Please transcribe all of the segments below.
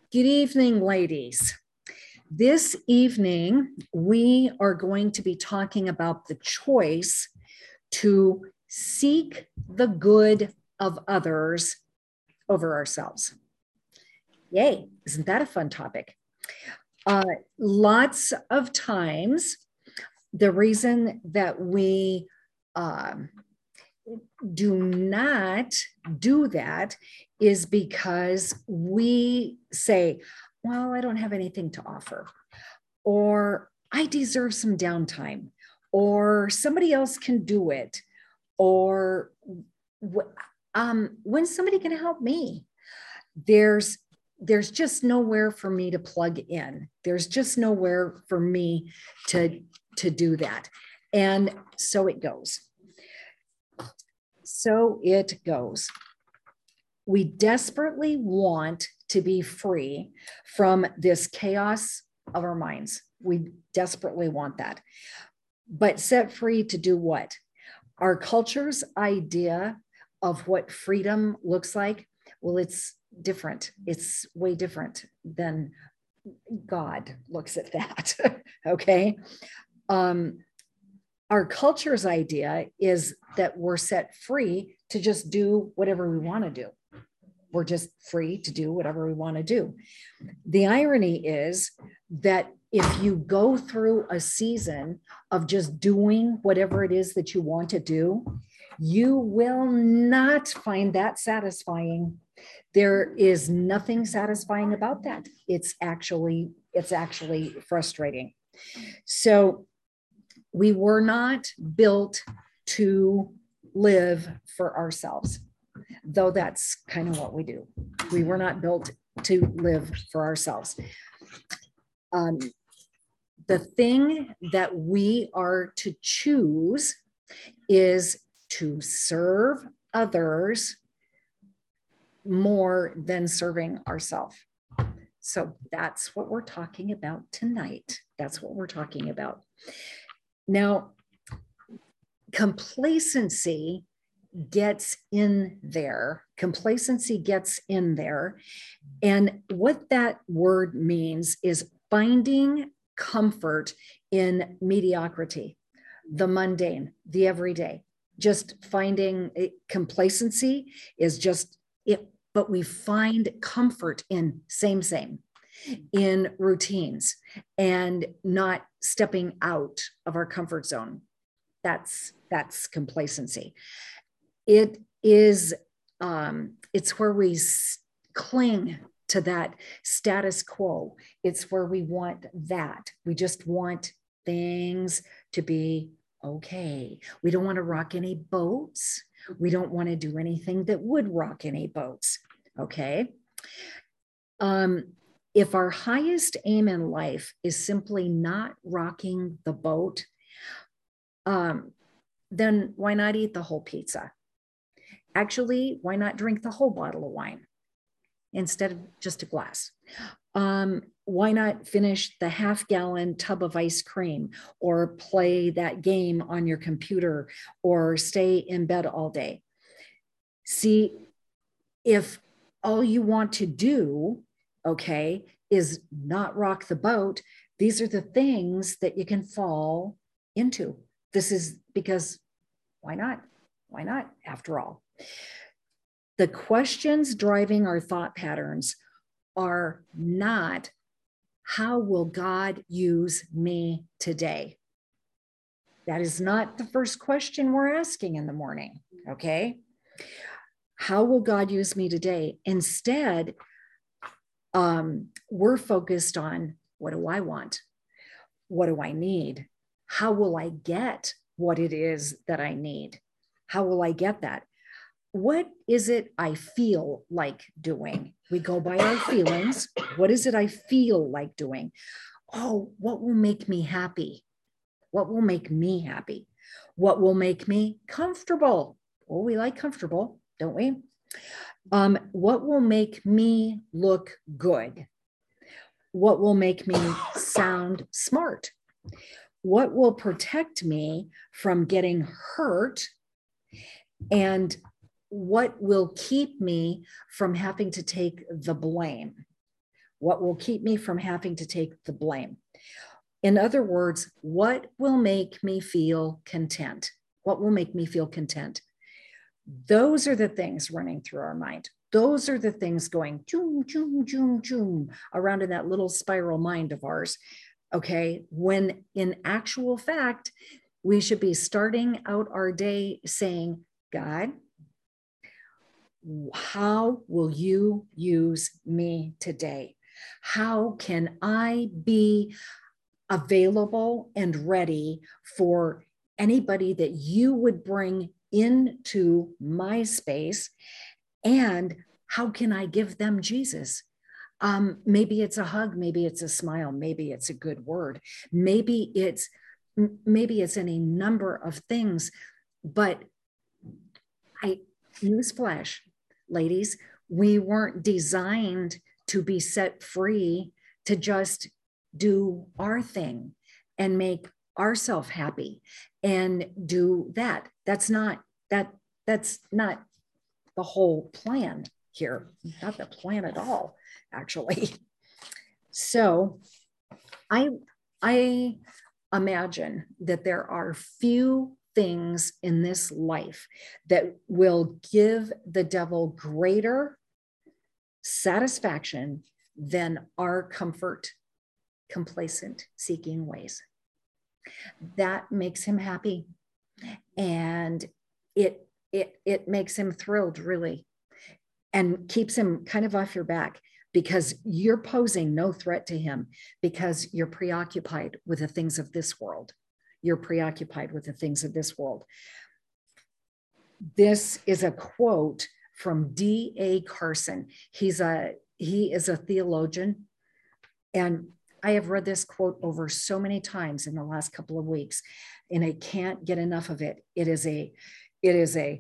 Good evening, ladies. This evening, we are going to be talking about the choice to seek the good of others over ourselves. Yay, isn't that a fun topic? Lots of times, the reason that we do not do that is because we say, well, I don't have anything to offer, or I deserve some downtime, or somebody else can do it, or when somebody can help me. There's just nowhere for me to plug in. There's just nowhere for me to do that. And so it goes. So it goes. We desperately want to be free from this chaos of our minds. We desperately want that. But set free to do what? Our culture's idea of what freedom looks like, well, it's different. It's way different than God looks at that. Okay. Our culture's idea is that we're set free to just do whatever we want to do. We're just free to do whatever we want to do. The irony is that if you go through a season of just doing whatever it is that you want to do, you will not find that satisfying. There is nothing satisfying about that. It's actually frustrating. So we were not built to live for ourselves, though that's kind of what we do. We were not built to live for ourselves. The thing that we are to choose is to serve others more than serving ourselves. So that's what we're talking about tonight. That's what we're talking about. Now, complacency gets in there. Complacency gets in there. And what that word means is finding comfort in mediocrity, the mundane, the everyday. Just finding complacency is just it, but we find comfort in same, in routines and not stepping out of our comfort zone. That's complacency. It is, it's where we cling to that status quo. It's where we want that. We just want things to be okay. We don't want to rock any boats. We don't want to do anything that would rock any boats. Okay. If our highest aim in life is simply not rocking the boat, then why not eat the whole pizza? Actually, why not drink the whole bottle of wine instead of just a glass? Why not finish the half-gallon tub of ice cream or play that game on your computer or stay in bed all day? See, if all you want to do, okay, is not rock the boat, these are the things that you can fall into. This is because why not? Why not, after all? The questions driving our thought patterns are not, how will God use me today? That is not the first question we're asking in the morning, okay? How will God use me today? Instead, we're focused on, what do I want? What do I need? How will I get what it is that I need? How will I get that? What is it I feel like doing? We go by our feelings. What is it I feel like doing? Oh, what will make me happy? What will make me happy? What will make me comfortable? Oh, we like comfortable, don't we? What will make me look good? What will make me sound smart? What will protect me from getting hurt? And what will keep me from having to take the blame? What will keep me from having to take the blame? In other words, what will make me feel content? What will make me feel content? Those are the things running through our mind. Those are the things going choom, choom, choom, choom around in that little spiral mind of ours. Okay. When in actual fact, we should be starting out our day saying, God, how will you use me today? How can I be available and ready for anybody that you would bring into my space? And how can I give them Jesus? Maybe it's a hug, maybe it's a smile, maybe it's a good word, maybe it's any number of things. But newsflash, ladies, we weren't designed to be set free to just do our thing and make ourselves happy and do that. That's not the whole plan here, not the plan at all, actually. So I imagine that there are few things in this life that will give the devil greater satisfaction than our comfort, complacent seeking ways. That makes him happy, and it makes him thrilled, really, and keeps him kind of off your back, because you're posing no threat to him, because you're preoccupied with the things of this world. You're preoccupied with the things of this world. This is a quote from D.A. Carson. He is a theologian, and I have read this quote over so many times in the last couple of weeks, and I can't get enough of it. It is a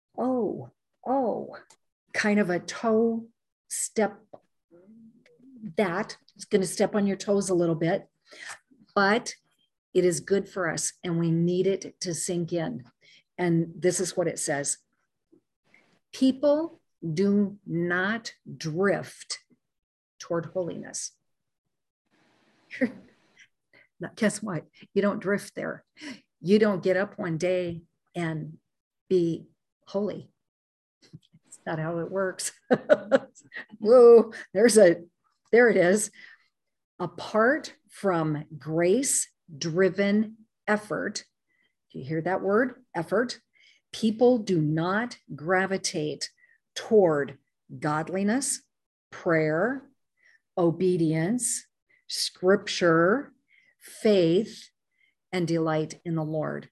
kind of a toe step. That is going to step on your toes a little bit, but it is good for us, and we need it to sink in. And this is what it says: people do not drift toward holiness. Guess what? You don't drift there. You don't get up one day and be holy. It's not how it works. Whoa, there it is. Apart from grace-driven effort, do you hear that word? Effort. People do not gravitate toward godliness, prayer, obedience, scripture, faith, and delight in the Lord.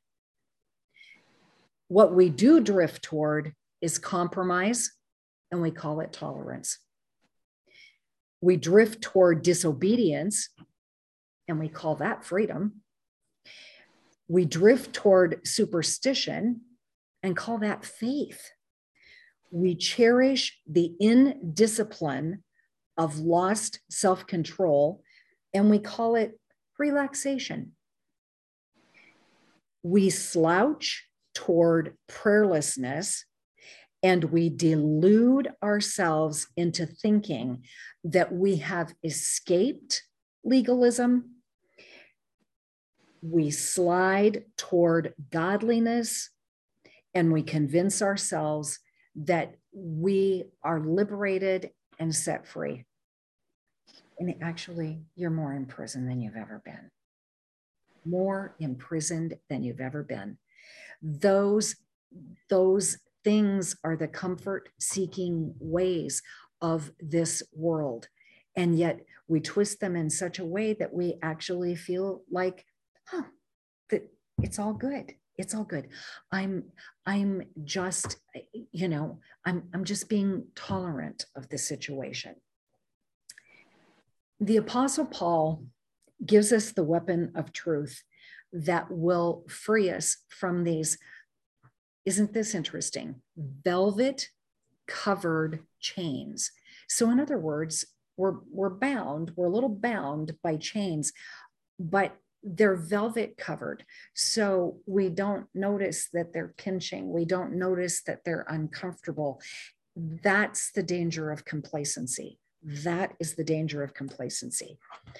What we do drift toward is compromise, and we call it tolerance. We drift toward disobedience, and we call that freedom. We drift toward superstition and call that faith. We cherish the indiscipline of lost self-control, and we call it relaxation. We slouch toward prayerlessness, and we delude ourselves into thinking that we have escaped legalism. We slide toward godliness, and we convince ourselves that we are liberated and set free. And actually, you're more in prison than you've ever been. More imprisoned than you've ever been. Those things are the comfort-seeking ways of this world. And yet we twist them in such a way that we actually feel like, that it's all good. It's all good. I'm just, I'm just being tolerant of the situation. The Apostle Paul gives us the weapon of truth that will free us from these, isn't this interesting, velvet covered chains. So in other words, we're bound, we're a little bound by chains, but they're velvet covered. So we don't notice that they're pinching. We don't notice that they're uncomfortable. That's the danger of complacency. That is the danger of complacency.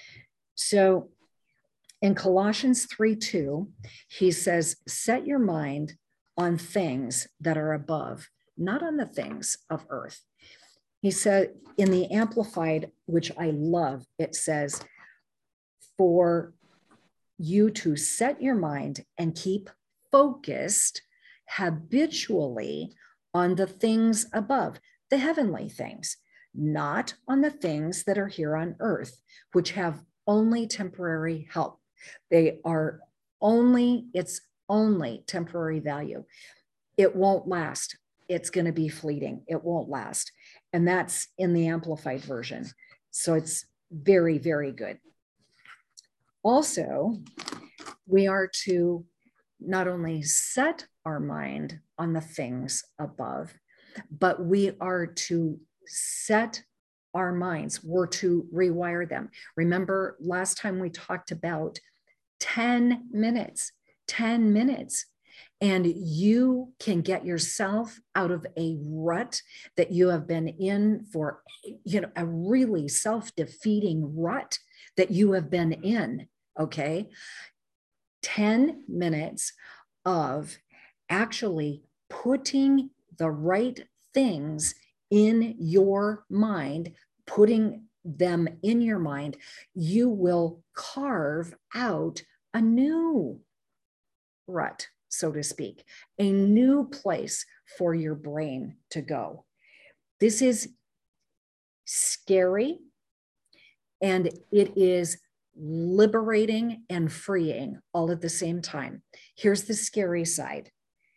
So in Colossians 3:2, he says, set your mind on things that are above, not on the things of earth. He said in the Amplified, which I love, it says, for you to set your mind and keep focused habitually on the things above, the heavenly things, not on the things that are here on earth, which have only temporary help. They are only, it's only temporary value. It won't last. It's going to be fleeting. It won't last. And that's in the Amplified version. So it's very, very good. Also, we are to not only set our mind on the things above, but we are to set our minds. We're to rewire them. Remember last time we talked about 10 minutes, 10 minutes. And you can get yourself out of a rut that you have been in for, a really self-defeating rut that you have been in. Okay. 10 minutes of actually putting the right things in your mind, putting them in your mind, you will carve out a new rut, so to speak, a new place for your brain to go. This is scary, and it is liberating and freeing all at the same time. Here's the scary side.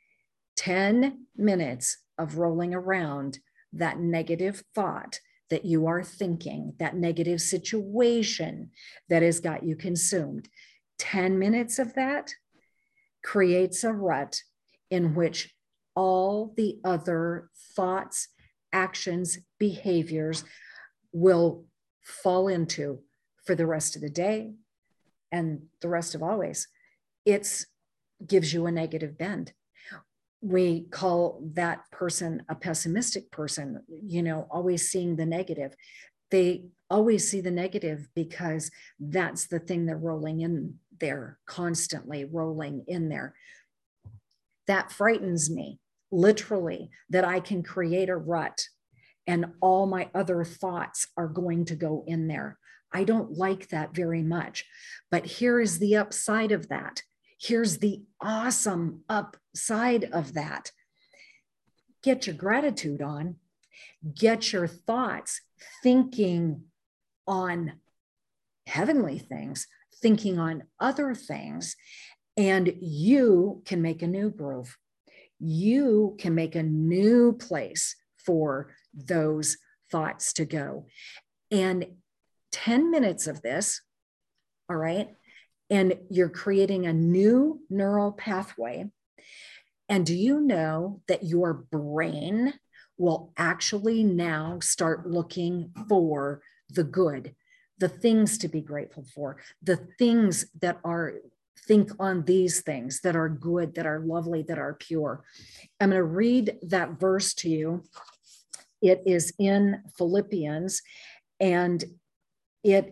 10 minutes of rolling around that negative thought that you are thinking, that negative situation that has got you consumed. 10 minutes of that creates a rut in which all the other thoughts, actions, behaviors will fall into for the rest of the day and the rest of always. It gives you a negative bend. We call that person a pessimistic person, always seeing the negative. They always see the negative because that's the thing they're rolling in there, constantly rolling in there. That frightens me, literally, that I can create a rut and all my other thoughts are going to go in there. I don't like that very much. But here is the upside of that. Here's the awesome upside of that. Get your gratitude on. Get your thoughts thinking on heavenly things, thinking on other things, and you can make a new groove. You can make a new place for those thoughts to go. And 10 minutes of this, all right, and you're creating a new neural pathway. And do you know that your brain will actually now start looking for the good, the things to be grateful for, the things that are, think on these things that are good, that are lovely, that are pure. I'm going to read that verse to you. It is in Philippians, and it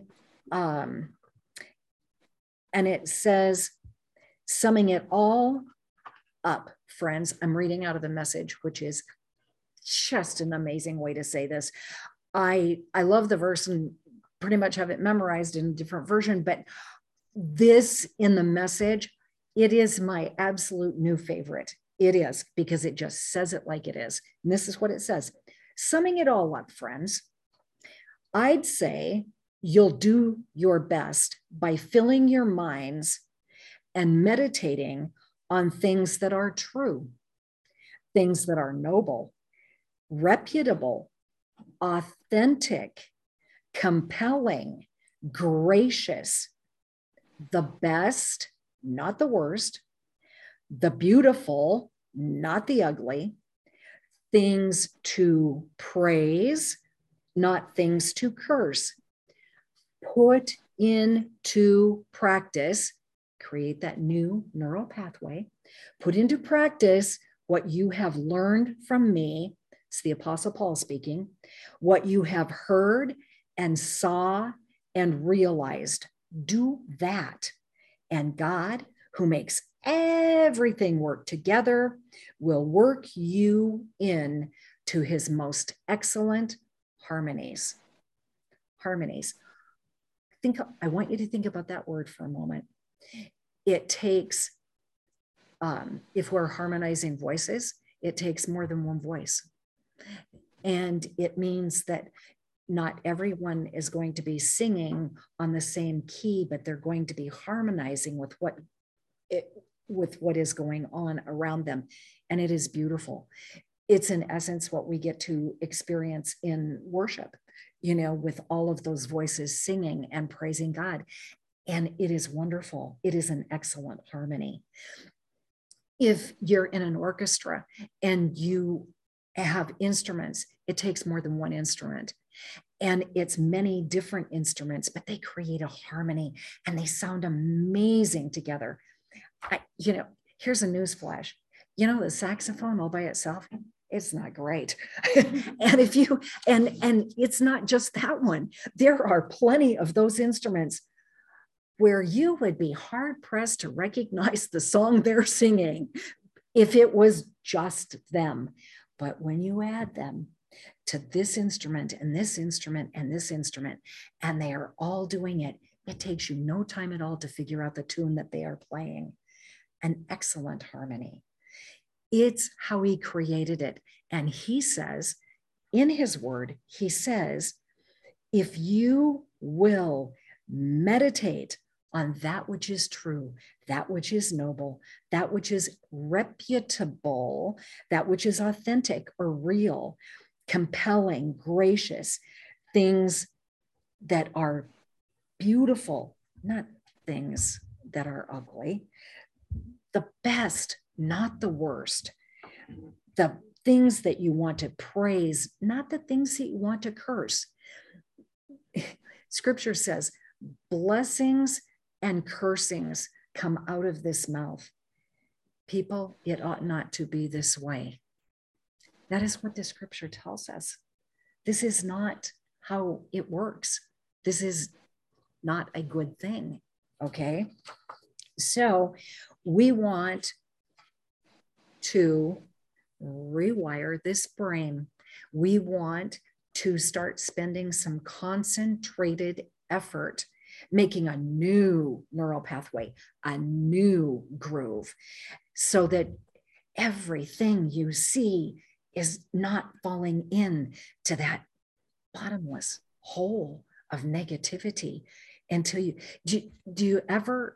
says, summing it all up, friends, I'm reading out of the Message, which is just an amazing way to say this. I love the verse and pretty much have it memorized in a different version, but this in the Message, it is my absolute new favorite. It is, because it just says it like it is. And this is what it says. Summing it all up, friends, I'd say you'll do your best by filling your minds and meditating on things that are true, things that are noble, reputable, authentic, compelling, gracious, the best, not the worst, the beautiful, not the ugly, things to praise, not things to curse. Put into practice, create that new neural pathway, put into practice what you have learned from me It's the Apostle Paul speaking. What you have heard and saw and realized, do that. And God, who makes everything work together, will work you in to his most excellent harmonies. Harmonies. I want you to think about that word for a moment. It takes, if we're harmonizing voices, it takes more than one voice. And it means that not everyone is going to be singing on the same key, but they're going to be harmonizing with what is going on around them. And it is beautiful. It's in essence what we get to experience in worship, with all of those voices singing and praising God. And it is wonderful. It is an excellent harmony. If you're in an orchestra and you have instruments, it takes more than one instrument. And it's many different instruments, but they create a harmony and they sound amazing together. Here's a newsflash. The saxophone all by itself, it's not great. And and it's not just that one. There are plenty of those instruments where you would be hard pressed to recognize the song they're singing if it was just them. But when you add them to this instrument and this instrument and this instrument, and they are all doing it, it takes you no time at all to figure out the tune that they are playing. An excellent harmony. It's how he created it. And he says, in his word, he says, if you will meditate on that which is true, that which is noble, that which is reputable, that which is authentic or real, compelling, gracious, things that are beautiful, not things that are ugly, the best, not the worst, the things that you want to praise, not the things that you want to curse. Scripture says, blessings and cursings come out of this mouth. People, it ought not to be this way. That is what the scripture tells us. This is not how it works. This is not a good thing, okay? So we want to rewire this brain. We want to start spending some concentrated effort making a new neural pathway, a new groove, so that everything you see is not falling in to that bottomless hole of negativity until do you ever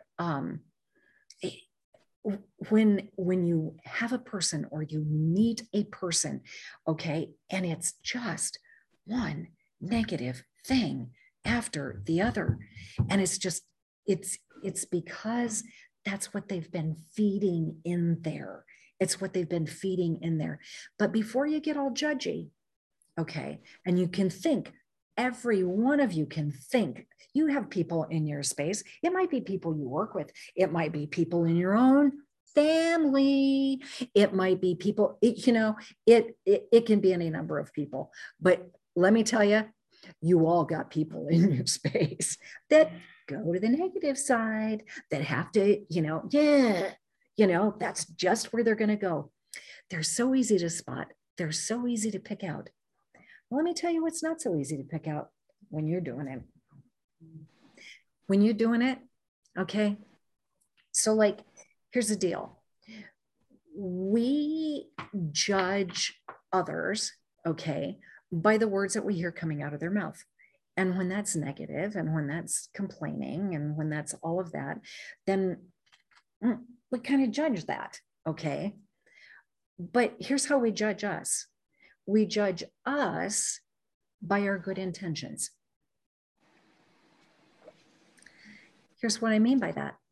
when you have a person or you meet a person, okay, and it's just one negative thing after the other, and it's because that's what they've been feeding in there. It's what they've been feeding in there. But before you get all judgy, okay, and you can think, every one of you can think. You have people in your space. It might be people you work with. It might be people in your own family. It might be people, it can be any number of people. But let me tell you, you all got people in your space that go to the negative side, that have to, that's just where they're going to go. They're so easy to spot. They're so easy to pick out. Well, let me tell you what's not so easy to pick out when you're doing it. When you're doing it, okay? So here's the deal. We judge others, okay, by the words that we hear coming out of their mouth. And when that's negative and when that's complaining and when that's all of that, then we kind of judge that, okay? But here's how we judge us. We judge us by our good intentions. Here's what I mean by that.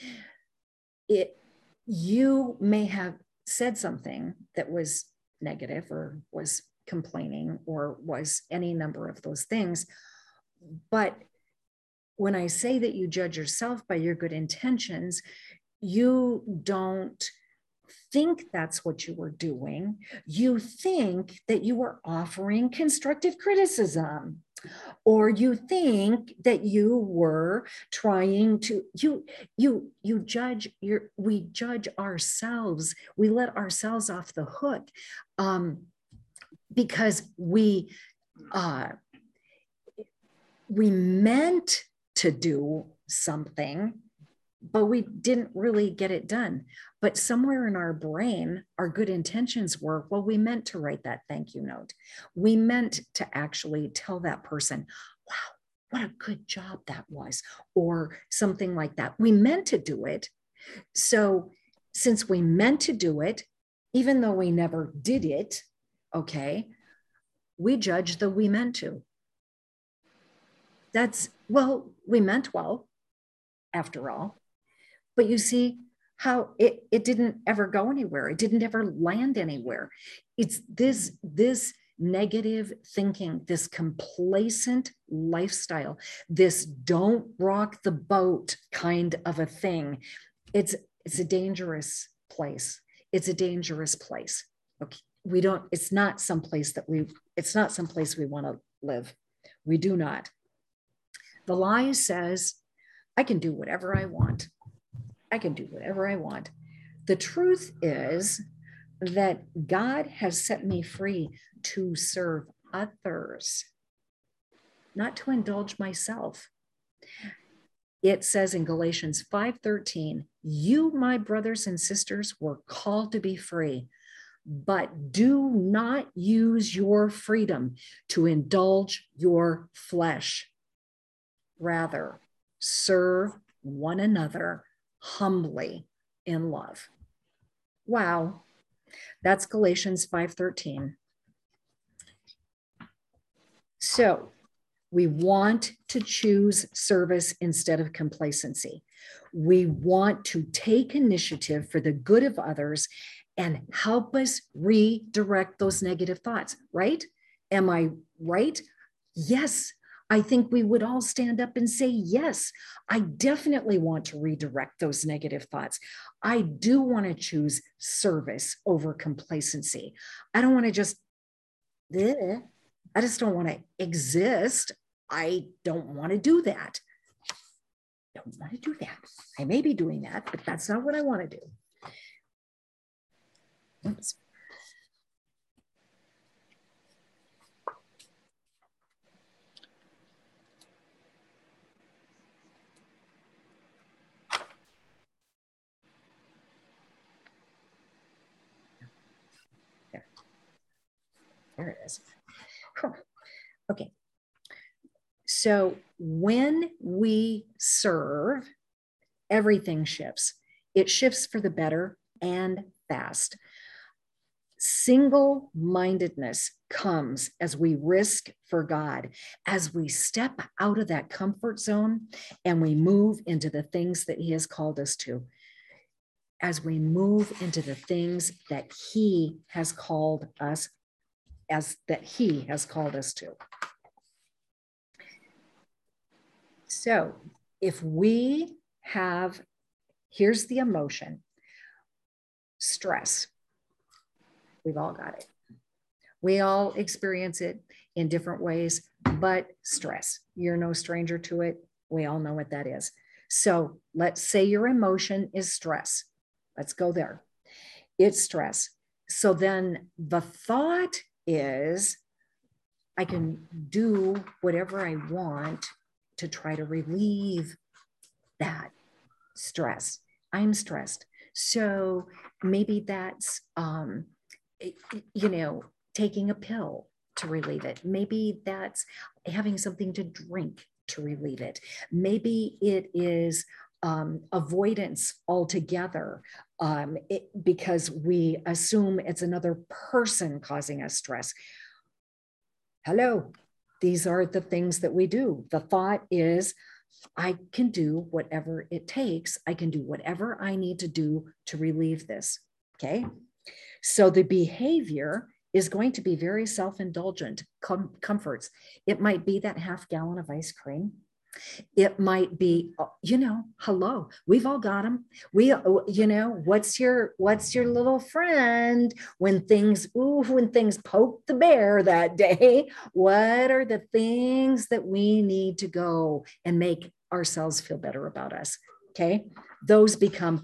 You may have said something that was negative or was complaining or was any number of those things. But when I say that you judge yourself by your good intentions, you don't think that's what you were doing. You think that you were offering constructive criticism, or you think that you were trying to you judge we judge ourselves. We let ourselves off the hook because we meant to do something, but we didn't really get it done. But somewhere in our brain, our good intentions were, well, we meant to write that thank you note. We meant to actually tell that person, wow, what a good job that was, or something like that. We meant to do it. So since we meant to do it, even though we never did it, okay, we judge that we meant to. That's, well, we meant well, after all. But you see how it didn't ever go anywhere. It didn't ever land anywhere. It's this negative thinking, this complacent lifestyle, this don't rock the boat kind of a thing. It's a dangerous place. It's a dangerous place. Okay. It's not someplace we want to live. We do not. The lie says, I can do whatever I want. I can do whatever I want. The truth is that God has set me free to serve others, not to indulge myself. It says in Galatians 5:13, you, my brothers and sisters, were called to be free, but do not use your freedom to indulge your flesh. Rather, serve one another humbly in love. Wow. That's Galatians 5:13. So we want to choose service instead of complacency. We want to take initiative for the good of others and help us redirect those negative thoughts, right? Am I right? Yes. I think we would all stand up and say, yes, I definitely want to redirect those negative thoughts. I do want to choose service over complacency. I don't want to just, I just don't want to exist. I don't want to do that. I don't want to do that. I may be doing that, but that's not what I want to do. Oops. There it is. Okay. So when we serve, everything shifts. It shifts for the better and fast. Single-mindedness comes as we risk for God, as we step out of that comfort zone and we move into the things that He has called us to. As we move into the things that He has called us to. So if we have, here's the emotion, stress. We've all got it. We all experience it in different ways, but stress, you're no stranger to it. We all know what that is. So let's say your emotion is stress. Let's go there. It's stress. So then the thought is, I can do whatever I want to try to relieve that stress. I'm stressed. So maybe that's, taking a pill to relieve it. Maybe that's having something to drink to relieve it. Maybe it is avoidance altogether, because we assume it's another person causing us stress. Hello, these are the things that we do. The thought is, I can do whatever it takes. I can do whatever I need to do to relieve this. Okay. So the behavior is going to be very self-indulgent comforts. It might be that half gallon of ice cream. It might be, hello, we've all got them. What's your little friend when things poke the bear that day? What are the things that we need to go and make ourselves feel better about us? Okay. Those become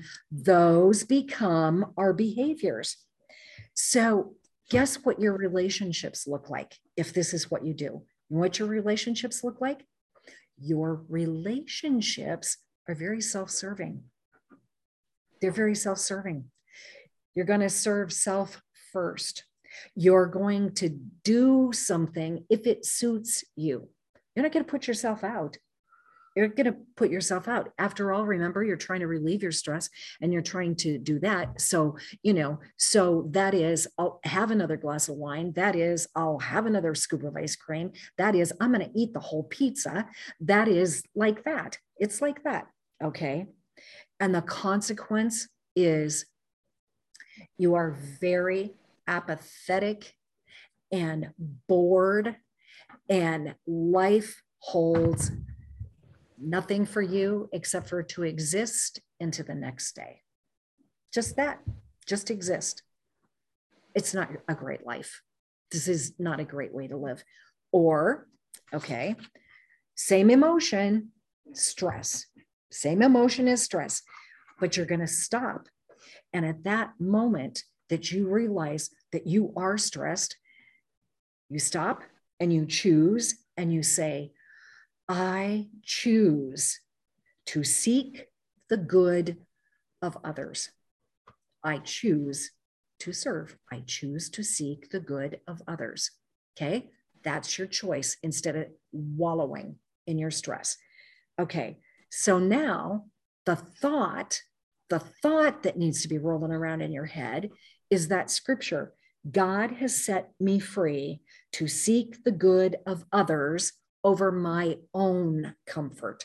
our behaviors. So guess what your relationships look like if this is what you do? What your relationships look like? Your relationships are very self-serving. They're very self-serving. You're going to serve self first. You're going to do something if it suits you. You're not going to put yourself out. You're going to put yourself out. After all, remember, you're trying to relieve your stress and you're trying to do that. So, that is, I'll have another glass of wine. That is, I'll have another scoop of ice cream. That is, I'm going to eat the whole pizza. That is like that. It's like that. Okay. And the consequence is you are very apathetic and bored, and life holds nothing for you except for to exist into the next day. Just that, just exist. It's not a great life. This is not a great way to live. Or, okay, same emotion, stress. Same emotion is stress, but you're going to stop. And at that moment that you realize that you are stressed, you stop and you choose and you say, I choose to seek the good of others. I choose to serve. I choose to seek the good of others. Okay, that's your choice instead of wallowing in your stress. Okay, so now the thought that needs to be rolling around in your head is that scripture. God has set me free to seek the good of others over my own comfort,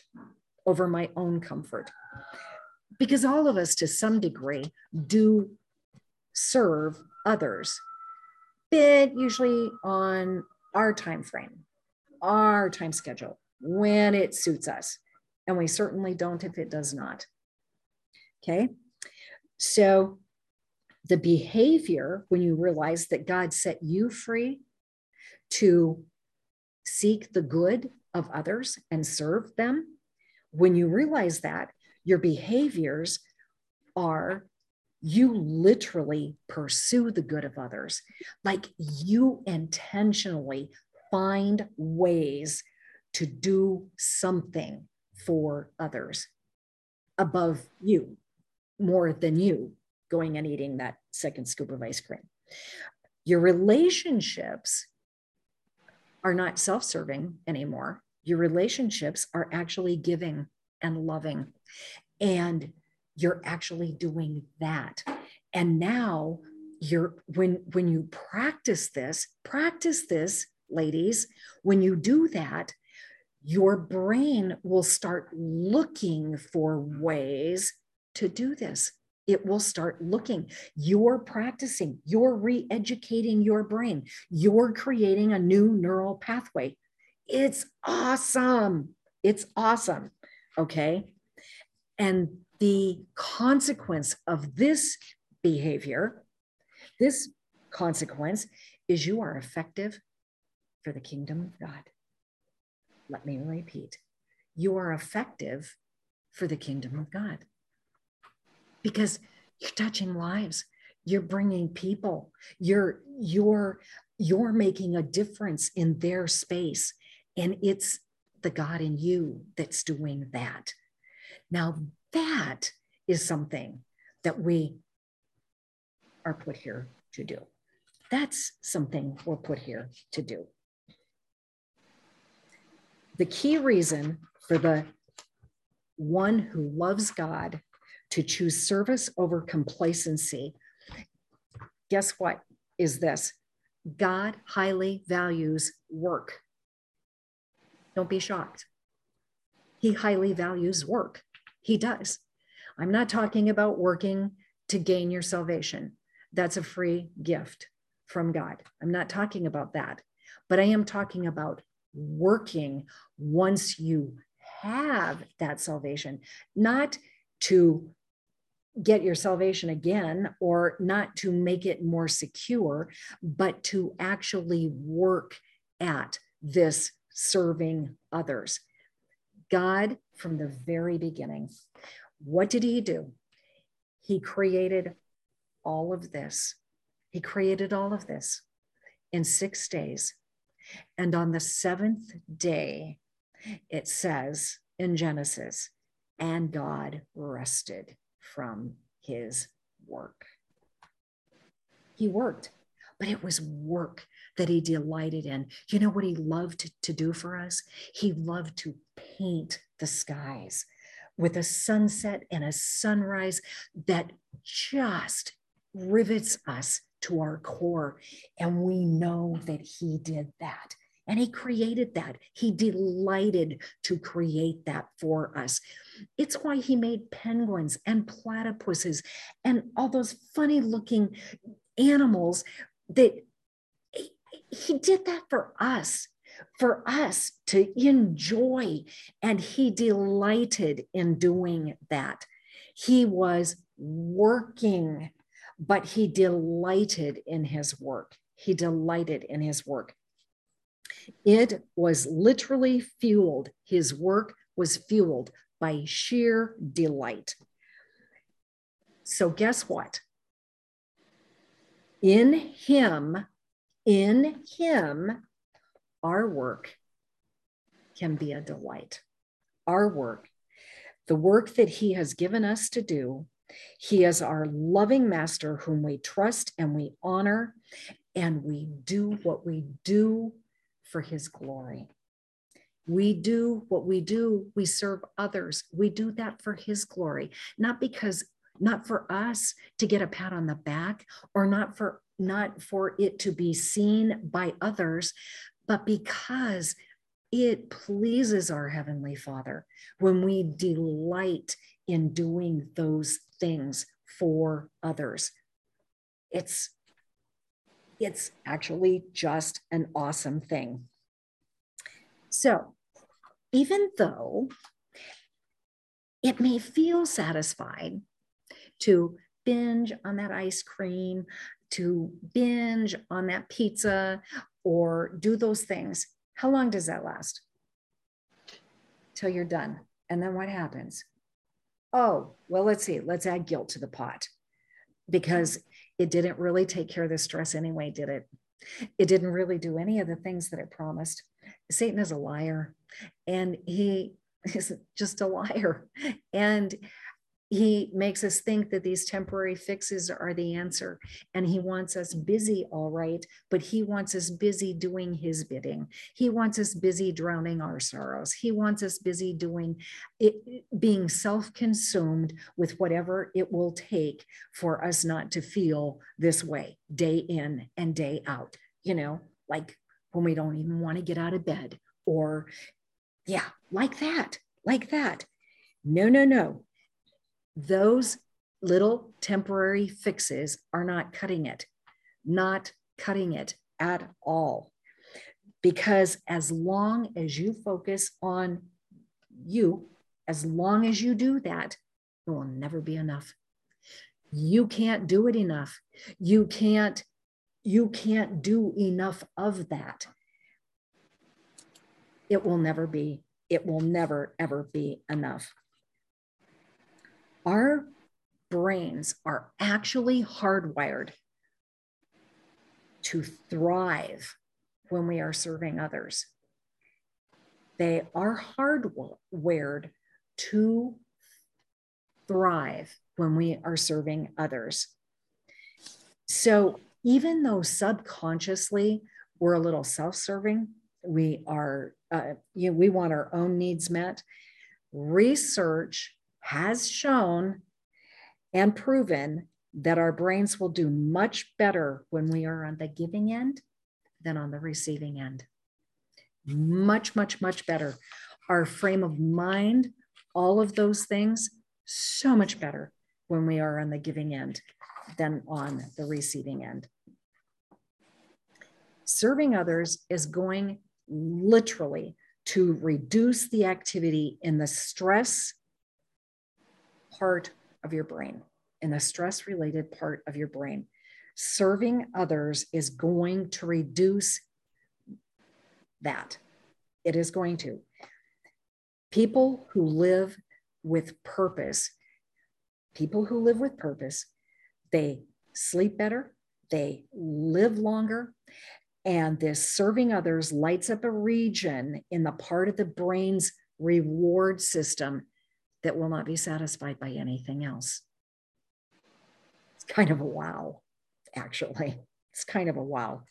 Because all of us, to some degree, do serve others, but usually on our time frame, our time schedule, when it suits us. And we certainly don't if it does not. Okay. So the behavior, when you realize that God set you free to seek the good of others and serve them, when you realize that, your behaviors are you literally pursue the good of others. Like you intentionally find ways to do something for others above you, more than you going and eating that second scoop of ice cream. Your relationships are not self-serving anymore. Your relationships are actually giving and loving. And you're actually doing that. And now when you practice this, ladies, when you do that, your brain will start looking for ways to do this. It will start looking. You're practicing, you're re-educating your brain. You're creating a new neural pathway. It's awesome. It's awesome. Okay. And the consequence of this behavior, this consequence is you are effective for the kingdom of God. Let me repeat. You are effective for the kingdom of God because you're touching lives. You're bringing people. You're making a difference in their space. And it's the God in you that's doing that. Now, that is something that we are put here to do. That's something we're put here to do. The key reason for the one who loves God to choose service over complacency, guess what is this? God highly values work. Don't be shocked. He highly values work. He does. I'm not talking about working to gain your salvation. That's a free gift from God. I'm not talking about that. But I am talking about working once you have that salvation, not to get your salvation again or not to make it more secure, but to actually work at this serving others. God, from the very beginning, what did he do? He created all of this. He created all of this in 6 days. And on the 7th day, it says in Genesis, and God rested from his work. He worked, but it was work that he delighted in. You know what he loved to do for us? He loved to paint the skies with a sunset and a sunrise that just rivets us to our core. And we know that he did that. And he created that. He delighted to create that for us. It's why he made penguins and platypuses and all those funny looking animals that he did that for us to enjoy. And he delighted in doing that. He was working, but he delighted in his work. He delighted in his work. It was literally fueled. His work was fueled by sheer delight. So guess what? In him, our work can be a delight. Our work, the work that he has given us to do, he is our loving master whom we trust and we honor, and we do what we do for his glory. We do what we do. We serve others. We do that for his glory, not for us to get a pat on the back or not for it to be seen by others, but because it pleases our Heavenly Father when we delight in doing those things for others. It's actually just an awesome thing. So even though it may feel satisfied to binge on that ice cream, to binge on that pizza, or do those things, how long does that last? Till you're done. And then what happens? Oh, well, let's see. Let's add guilt to the pot, because it didn't really take care of the stress anyway, did it? It didn't really do any of the things that it promised. Satan is a liar, and he is just a liar. And he makes us think that these temporary fixes are the answer. And he wants us busy, all right, but he wants us busy doing his bidding. He wants us busy drowning our sorrows. He wants us busy doing it, being self-consumed with whatever it will take for us not to feel this way day in and day out, like when we don't even want to get out of bed, or like that. No. Those little temporary fixes are not cutting it at all. Because as long as you focus on you, as long as you do that, it will never be enough. You can't do it enough. You can't do enough of that. It will never ever be enough. Our brains are actually hardwired to thrive when we are serving others. They are hardwired to thrive when we are serving others. So even though subconsciously we're a little self-serving, we want our own needs met, research has shown and proven that our brains will do much better when we are on the giving end than on the receiving end. Much, much, much better. Our frame of mind, all of those things, so much better when we are on the giving end than on the receiving end. Serving others is going literally to reduce the activity in the stress part of your brain, in the stress related part of your brain. Serving others is going to reduce that. It is going to. People who live with purpose, they sleep better, they live longer, and this serving others lights up a region in the part of the brain's reward system that will not be satisfied by anything else. It's kind of a wow, actually. It's kind of a wow.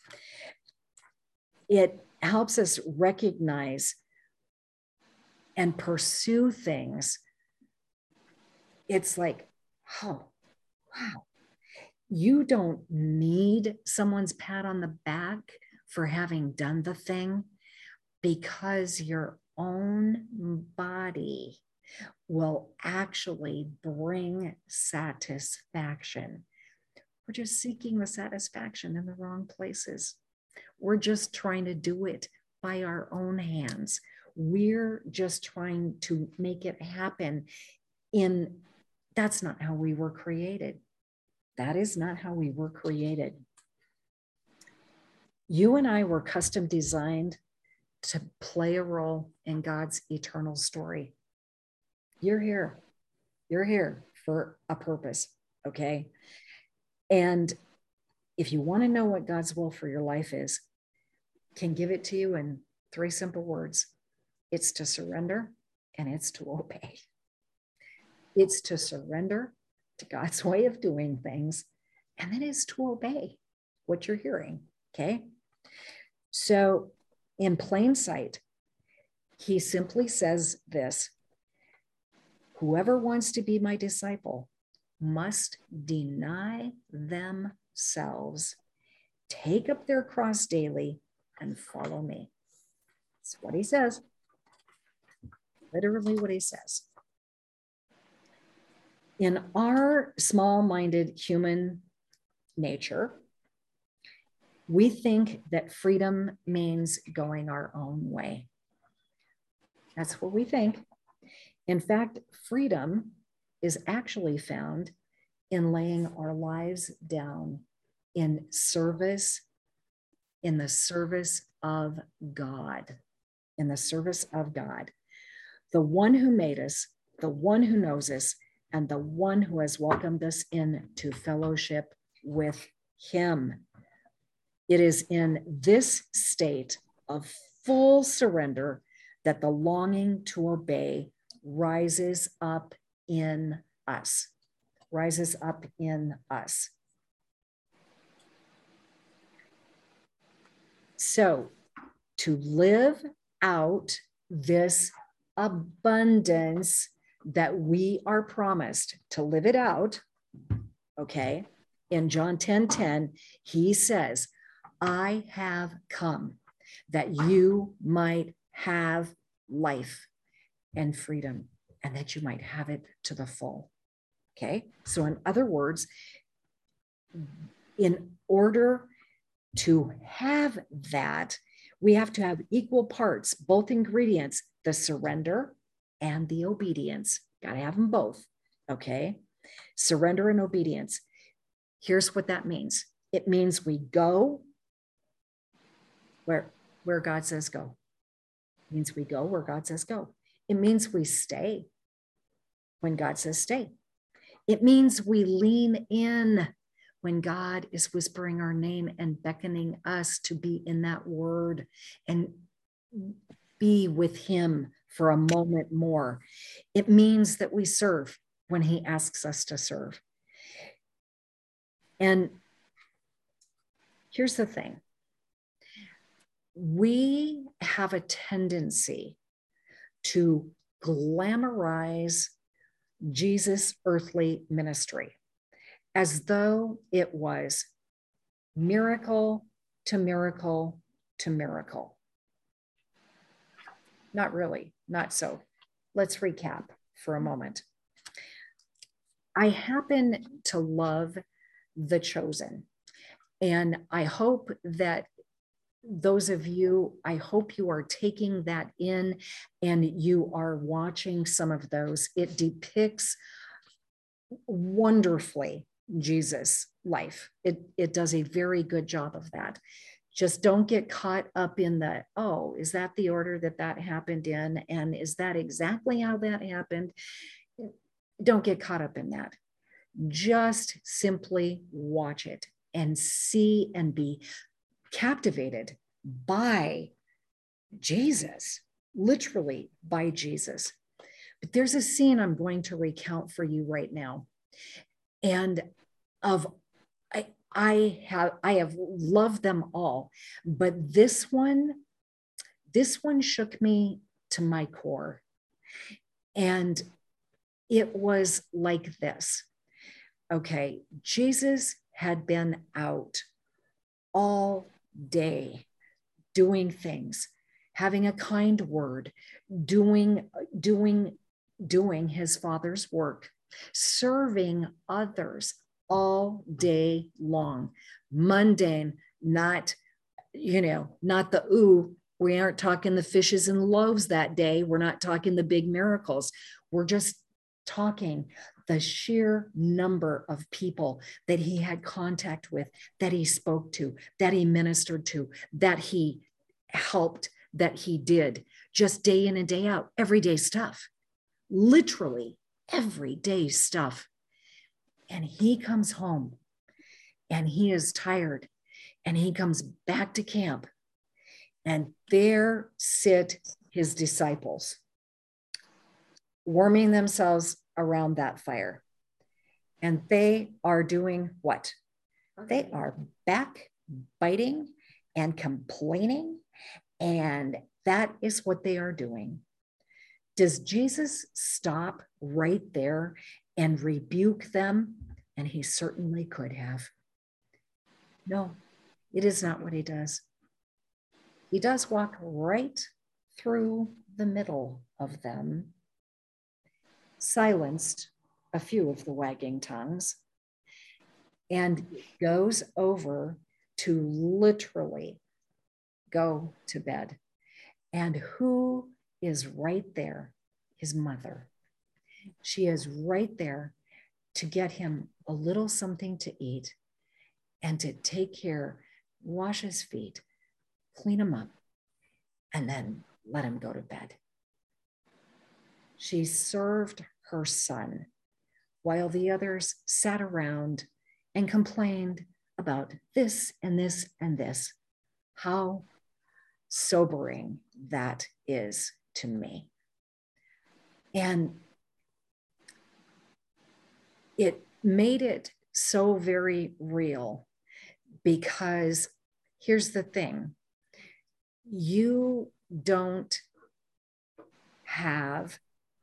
It helps us recognize and pursue things. It's like, oh, wow. You don't need someone's pat on the back for having done the thing, because your own body will actually bring satisfaction. We're just seeking the satisfaction in the wrong places. We're just trying to do it by our own hands. We're just trying to make it happen that's not how we were created. That is not how we were created. You and I were custom designed to play a role in God's eternal story. You're here. You're here for a purpose, okay? And if you want to know what God's will for your life is, can give it to you in 3 simple words. It's to surrender and it's to obey. It's to surrender to God's way of doing things, and then it's to obey what you're hearing, okay? So in plain sight, he simply says this: whoever wants to be my disciple must deny themselves, take up their cross daily, and follow me. That's what he says. Literally what he says. In our small-minded human nature, we think that freedom means going our own way. That's what we think. In fact, freedom is actually found in laying our lives down in service, in the service of God, in the service of God, the one who made us, the one who knows us, and the one who has welcomed us into fellowship with him. It is in this state of full surrender that the longing to obey rises up in us, rises up in us. So to live out this abundance that we are promised, to live it out, okay, in John 10:10, he says, I have come that you might have life and freedom, and that you might have it to the full. Okay, so in other words, in order to have that, we have to have equal parts, both ingredients, the surrender and the obedience. Got to have them both. Okay, surrender and obedience. Here's what that means. It means we go where God says go. It means we go where God says go. It means we stay when God says stay. It means we lean in when God is whispering our name and beckoning us to be in that word and be with him for a moment more. It means that we serve when he asks us to serve. And here's the thing. We have a tendency to glamorize Jesus' earthly ministry as though it was miracle to miracle to miracle. Not really, not so. Let's recap for a moment. I happen to love The Chosen, and I hope that those of you, I hope you are taking that in and you are watching some of those. It depicts wonderfully Jesus' life. It does a very good job of that. Just don't get caught up in the, oh, is that the order that happened in? And is that exactly how that happened? Don't get caught up in that. Just simply watch it and see and be captivated by Jesus, literally by Jesus. But there's a scene I'm going to recount for you right now. And I have loved them all, but this one shook me to my core. And it was like this. Okay, Jesus had been out all day doing things, having a kind word, doing his Father's work, serving others all day long. Mundane, not the ooh, we aren't talking the fishes and loaves that day. We're not talking the big miracles. We're just talking the sheer number of people that he had contact with, that he spoke to, that he ministered to, that he helped, that he did, just day in and day out, everyday stuff, literally everyday stuff. And he comes home and he is tired and he comes back to camp, and there sit his disciples warming themselves around that fire. And they are doing what? They are backbiting and complaining. And that is what they are doing. Does Jesus stop right there and rebuke them? And he certainly could have. No, it is not what he does. He does walk right through the middle of them, silenced a few of the wagging tongues, and goes over to literally go to bed. And who is right there? His mother. She is right there to get him a little something to eat and to take care, wash his feet, clean him up, and then let him go to bed. She served her son while the others sat around and complained about this and this and this. How sobering that is to me. And it made it so very real, because here's the thing. We don't have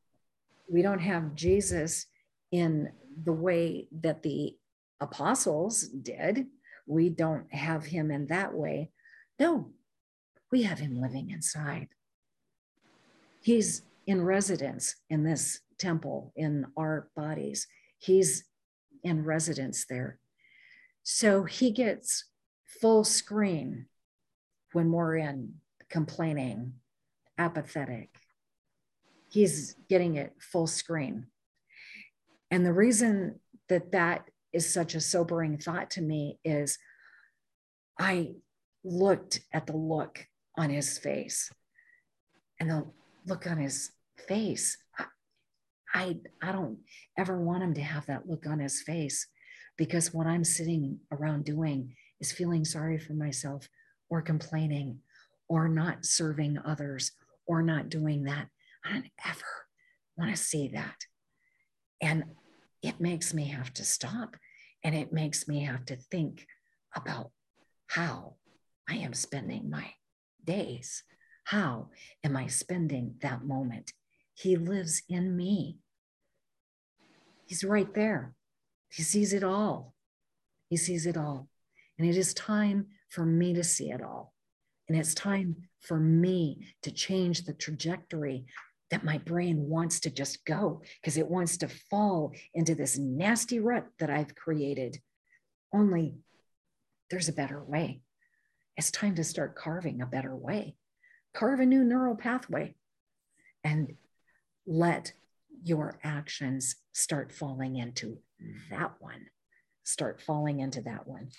Jesus in the way that the apostles did. We don't have him in that way. No, we have him living inside. He's in residence in this temple, in our bodies. He's in residence there. So he gets full screen when we're in complaining, apathetic. He's getting it full screen. And the reason that is such a sobering thought to me is I looked at the look on his face, and the look on his face, I don't ever want him to have that look on his face, because what I'm sitting around doing is feeling sorry for myself, or complaining, or not serving others, or not doing that. I don't ever want to see that. And it makes me have to stop, and it makes me have to think about how I am spending my days. How am I spending that moment? He lives in me. He's right there. He sees it all. He sees it all. And it is time for me to see it all. And it's time for me to change the trajectory that my brain wants to just go, because it wants to fall into this nasty rut that I've created. Only there's a better way. It's time to start carving a better way, carve a new neural pathway, and let your actions start falling into that one. Start falling into that one.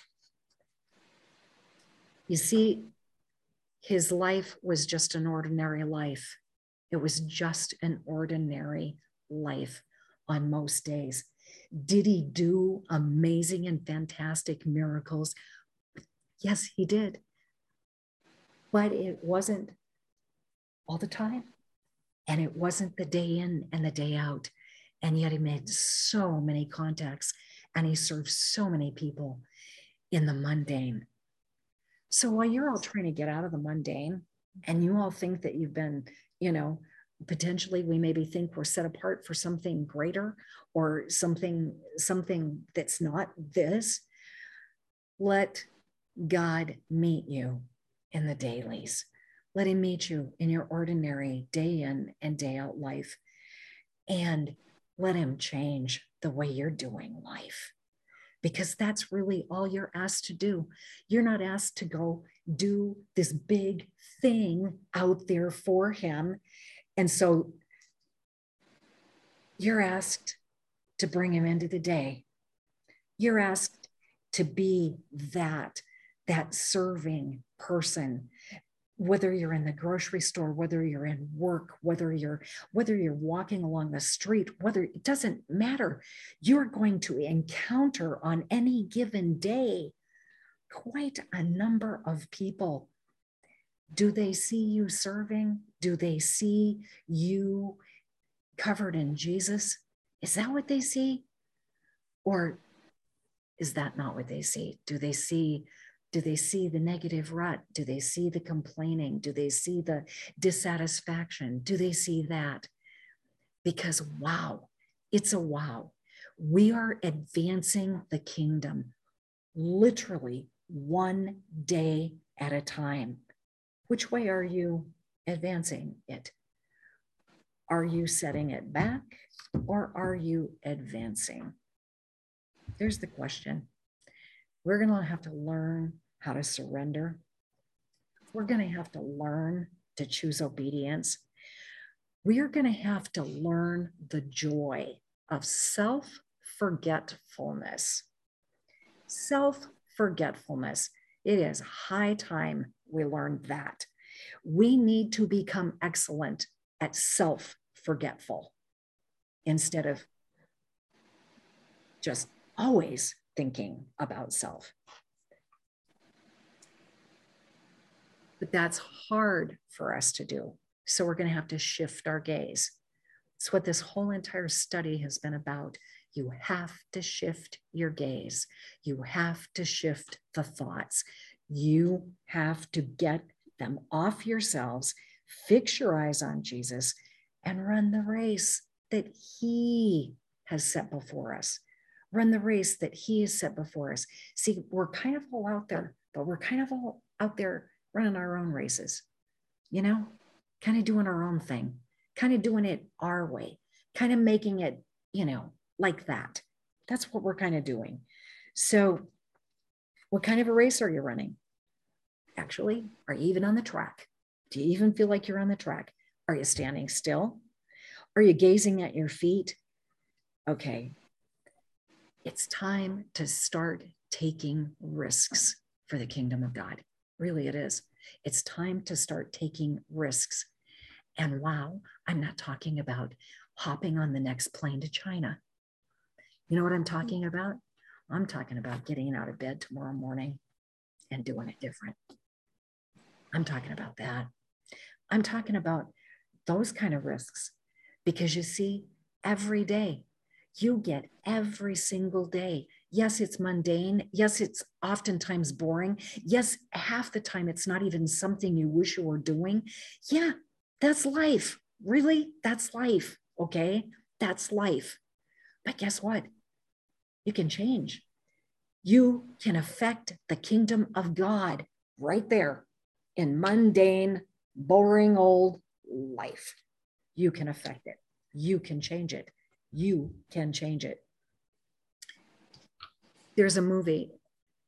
You see, his life was just an ordinary life. It was just an ordinary life on most days. Did he do amazing and fantastic miracles? Yes, he did. But it wasn't all the time. And it wasn't the day in and the day out. And yet he made so many contacts and he served so many people in the mundane. So while you're all trying to get out of the mundane and you all think that you've been, potentially we maybe think we're set apart for something greater or something that's not this, let God meet you in the dailies. Let him meet you in your ordinary day in and day out life. And let him change the way you're doing life. Because that's really all you're asked to do. You're not asked to go do this big thing out there for him. And so you're asked to bring him into the day. You're asked to be that serving person, whether you're in the grocery store, whether you're in work, whether you're walking along the street, it doesn't matter. You're going to encounter on any given day quite a number of people. Do they see you serving? Do they see you covered in Jesus? Is that what they see? Or is that not what they see? Do they see the negative rut? Do they see the complaining? Do they see the dissatisfaction? Do they see that? Because wow, it's a wow. We are advancing the kingdom literally one day at a time. Which way are you advancing it? Are you setting it back or are you advancing? There's the question. We're going to have to learn how to surrender. We're going to have to learn to choose obedience. We are going to have to learn the joy of self-forgetfulness. Self-forgetfulness. It is high time we learn that. We need to become excellent at self-forgetful instead of just always thinking about self. But that's hard for us to do. So we're going to have to shift our gaze. It's what this whole entire study has been about. You have to shift your gaze. You have to shift the thoughts. You have to get them off yourselves, fix your eyes on Jesus, and run the race that he has set before us. Run the race that he has set before us. See, we're kind of all out there, but we're kind of all out there running our own races, kind of doing our own thing, kind of doing it our way, kind of making it, like that. That's what we're kind of doing. So what kind of a race are you running? Actually, are you even on the track? Do you even feel like you're on the track? Are you standing still? Are you gazing at your feet? Okay. It's time to start taking risks for the kingdom of God. Really, it is. It's time to start taking risks. And wow, I'm not talking about hopping on the next plane to China. You know what I'm talking about? I'm talking about getting out of bed tomorrow morning and doing it different. I'm talking about that. I'm talking about those kind of risks because you see, every day, you get every single day. Yes, it's mundane. Yes, it's oftentimes boring. Yes, half the time it's not even something you wish you were doing. Yeah, that's life. Really, that's life. Okay, that's life. But guess what? You can change. You can affect the kingdom of God right there in mundane, boring old life. You can affect it. You can change it. You can change it. There's a movie.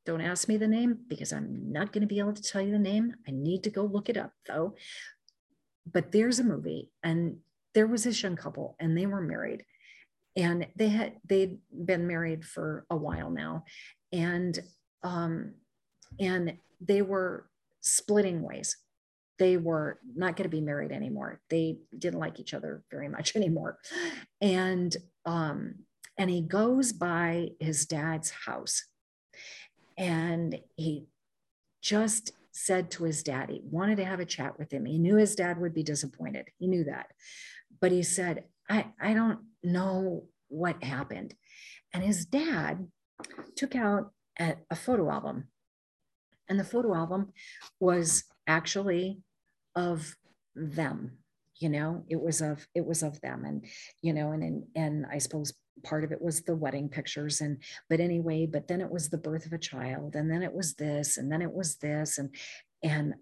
Don't ask me the name because I'm not going to be able to tell you the name. I need to go look it up though. But there's a movie, and there was this young couple, and they were married, and they'd been married for a while now, and and they were splitting ways. They were not going to be married anymore. They didn't like each other very much anymore. And he goes by his dad's house, and he just said to his dad, he wanted to have a chat with him. He knew his dad would be disappointed. He knew that. But he said, I don't know what happened. And his dad took out a photo album. And the photo album was actually of them. It was of them. And, and I suppose part of it was the wedding pictures. But then it was the birth of a child. And then it was this, and then it was this. And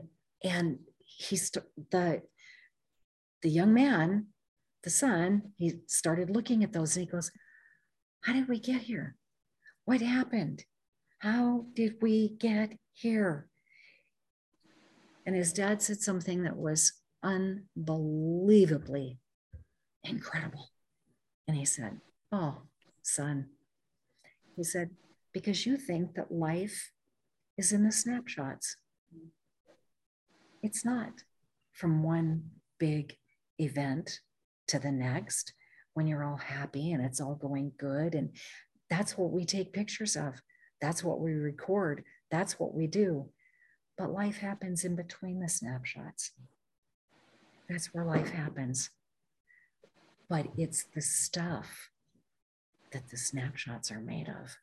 the young man, the son, he started looking at those, and he goes, how did we get here? What happened? How did we get here? And his dad said something that was unbelievably incredible. And he said, oh, son, he said, because you think that life is in the snapshots. It's not from one big event to the next when you're all happy and it's all going good. And that's what we take pictures of. That's what we record. That's what we do. But life happens in between the snapshots. That's where life happens. But it's the stuff that the snapshots are made of.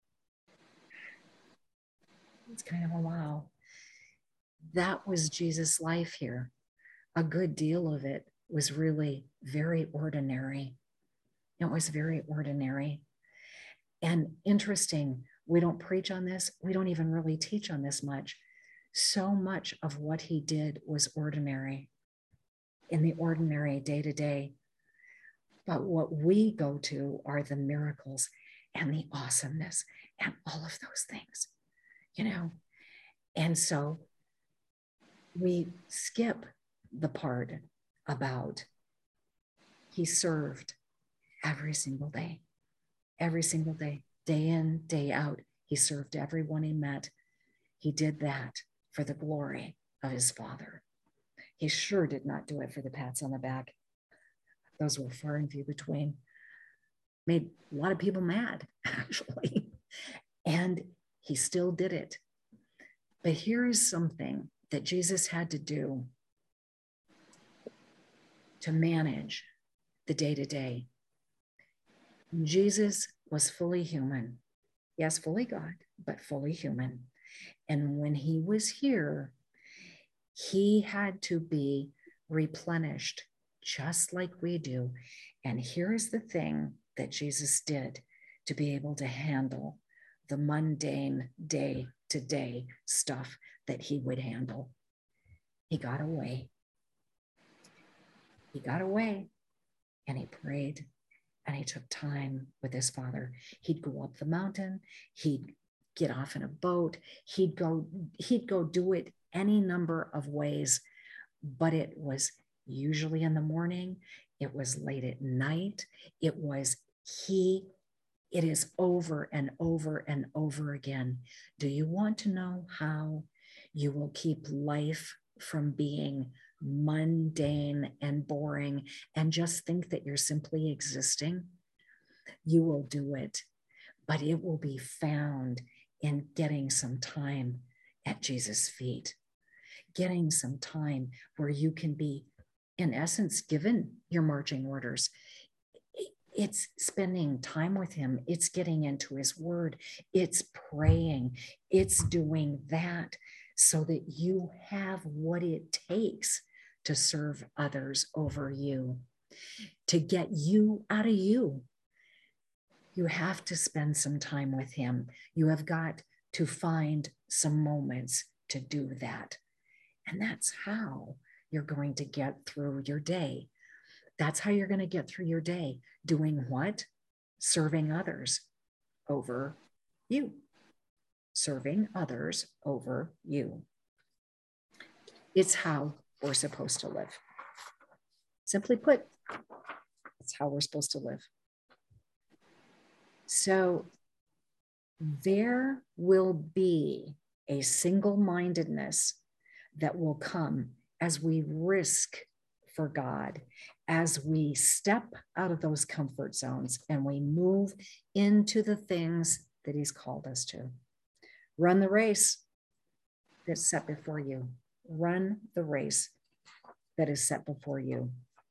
It's kind of a wow. That was Jesus' life here. A good deal of it was really very ordinary. It was very ordinary. And interesting, we don't preach on this. We don't even really teach on this much. So much of what he did was ordinary, in the ordinary day-to-day. But what we go to are the miracles and the awesomeness and all of those things, And so we skip the part about he served every single day, day in, day out. He served everyone he met. He did that for the glory of his Father. He sure did not do it for the pats on the back. Those were far and few between. Made a lot of people mad, actually. And he still did it. But here is something that Jesus had to do to manage the day-to-day. Jesus was fully human. Yes, fully God, but fully human. And when he was here, he had to be replenished just like we do. And here is the thing that Jesus did to be able to handle the mundane day-to-day stuff that he would handle. He got away. He got away and he prayed and he took time with his Father. He'd go up the mountain. He'd get off in a boat. He'd go do it any number of ways, but it was usually in the morning. It was late at night. It is over and over and over again. Do you want to know how you will keep life from being mundane and boring and just think that you're simply existing? You will do it, but it will be found in getting some time at Jesus' feet, getting some time where you can be, in essence, given your marching orders. It's spending time with him. It's getting into his word. It's praying. It's doing that so that you have what it takes to serve others over you, to get you out of you. You have to spend some time with him. You have got to find some moments to do that. And that's how you're going to get through your day. That's how you're going to get through your day. Doing what? Serving others over you. serving others over you. It's how we're supposed to live. Simply put, it's how we're supposed to live. So there will be a single-mindedness that will come as we risk for God, as we step out of those comfort zones and we move into the things that He's called us to. Run the race that's set before you. Run the race that is set before you.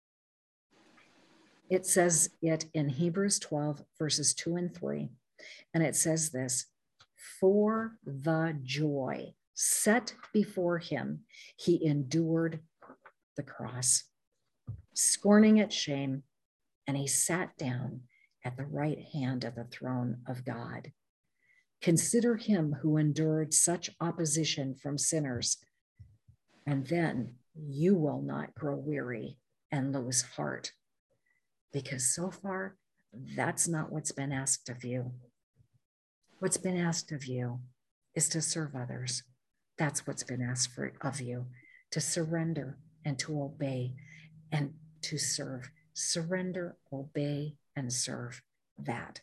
It says it in Hebrews 12, verses 2 and 3. And it says this: for the joy set before him, he endured the cross, scorning its shame, and he sat down at the right hand of the throne of God. Consider him who endured such opposition from sinners, and then you will not grow weary and lose heart, because so far, that's not what's been asked of you. What's been asked of you is to serve others. That's what's been asked of you, to surrender and to obey and to serve. Surrender, obey, and serve. That.